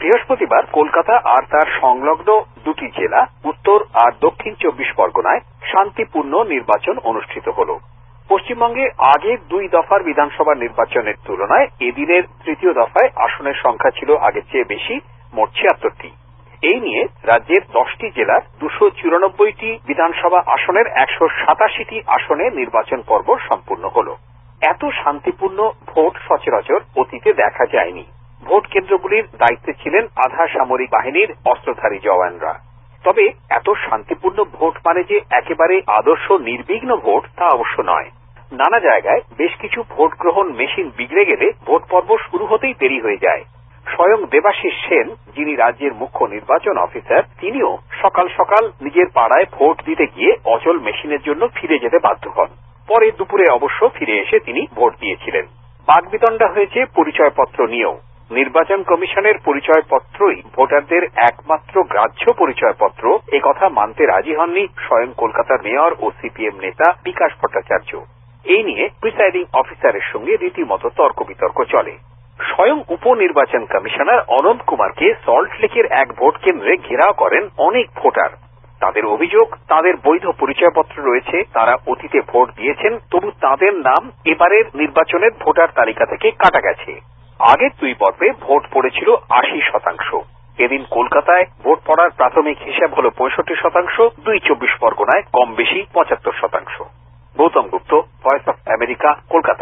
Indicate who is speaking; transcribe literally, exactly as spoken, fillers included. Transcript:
Speaker 1: বৃহস্পতিবার কলকাতা আর তার সংলগ্ন দুটি জেলা উত্তর আর দক্ষিণ চব্বিশ পরগনায় শান্তিপূর্ণ নির্বাচন অনুষ্ঠিত হল। পশ্চিমবঙ্গে আগের দুই দফার বিধানসভা নির্বাচনের তুলনায় এদিনের তৃতীয় দফায় আসনের সংখ্যা ছিল আগের চেয়ে বেশি, মোট ছিয়াত্তরটি। এই নিয়ে রাজ্যের দশটি জেলার দুশো চুরানব্বইটি বিধানসভা আসনের একশো সাতাশিটি আসনে নির্বাচন পর্ব সম্পূর্ণ হল। এত শান্তিপূর্ণ ভোট সচরাচর অতীতে দেখা যায়নি। ভোট কেন্দ্রগুলির দায়িত্বে ছিলেন আধা সামরিক বাহিনীর অস্ত্রধারী জওয়ানরা। তবে এত শান্তিপূর্ণ ভোট মানে যে একেবারে আদর্শ নির্বিঘ্ন ভোট তা অবশ্য নয়। নানা জায়গায় বেশ কিছু ভোট গ্রহণ মেশিন বিগড়ে গেলে ভোট পর্ব শুরু হতেই দেরি হয়ে যায়। স্বয়ং দেবাশিস সেন, যিনি রাজ্যের মুখ্য নির্বাচন অফিসার, তিনিও সকাল সকাল নিজের পাড়ায় ভোট দিতে গিয়ে অচল মেশিনের জন্য ফিরে যেতে বাধ্য হন। পরে দুপুরে অবশ্য ফিরে এসে তিনি ভোট দিয়েছিলেন। বাগবিতণ্ডা হয়েছে পরিচয়পত্র নিয়েও। নির্বাচন কমিশনের পরিচয়পত্রই ভোটারদের একমাত্র গ্রাহ্য পরিচয়পত্র, একথা মানতে রাজি হননি স্বয়ং কলকাতার মেয়র ও সিপিএম নেতা বিকাশ ভট্টাচার্য। এই নিয়ে প্রিসাইডিং অফিসারের সঙ্গে রীতিমতো তর্ক বিতর্ক চলে। স্বয়ং উপনির্বাচন কমিশনার অনন্ত কুমারকে সল্টলেকের এক ভোট কেন্দ্রে ঘেরাও করেন অনেক ভোটার। তাদের অভিযোগ, তাদের বৈধ পরিচয়পত্র রয়েছে, তারা অতীতে ভোট দিয়েছেন, তবু তাদের নাম এবারের নির্বাচনের ভোটার তালিকা থেকে কাটা গেছে। আগের দুই পর্বে ভোট পড়েছিল আশি শতাংশ। এদিন কলকাতায় ভোট পড়ার প্রাথমিক হিসাব হল পঁয়ষট্টি শতাংশ, দুই চব্বিশ পরগনায় কম বেশি পঁচাত্তর শতাংশ। Gautam Gupta, Voice of America, Kolkata.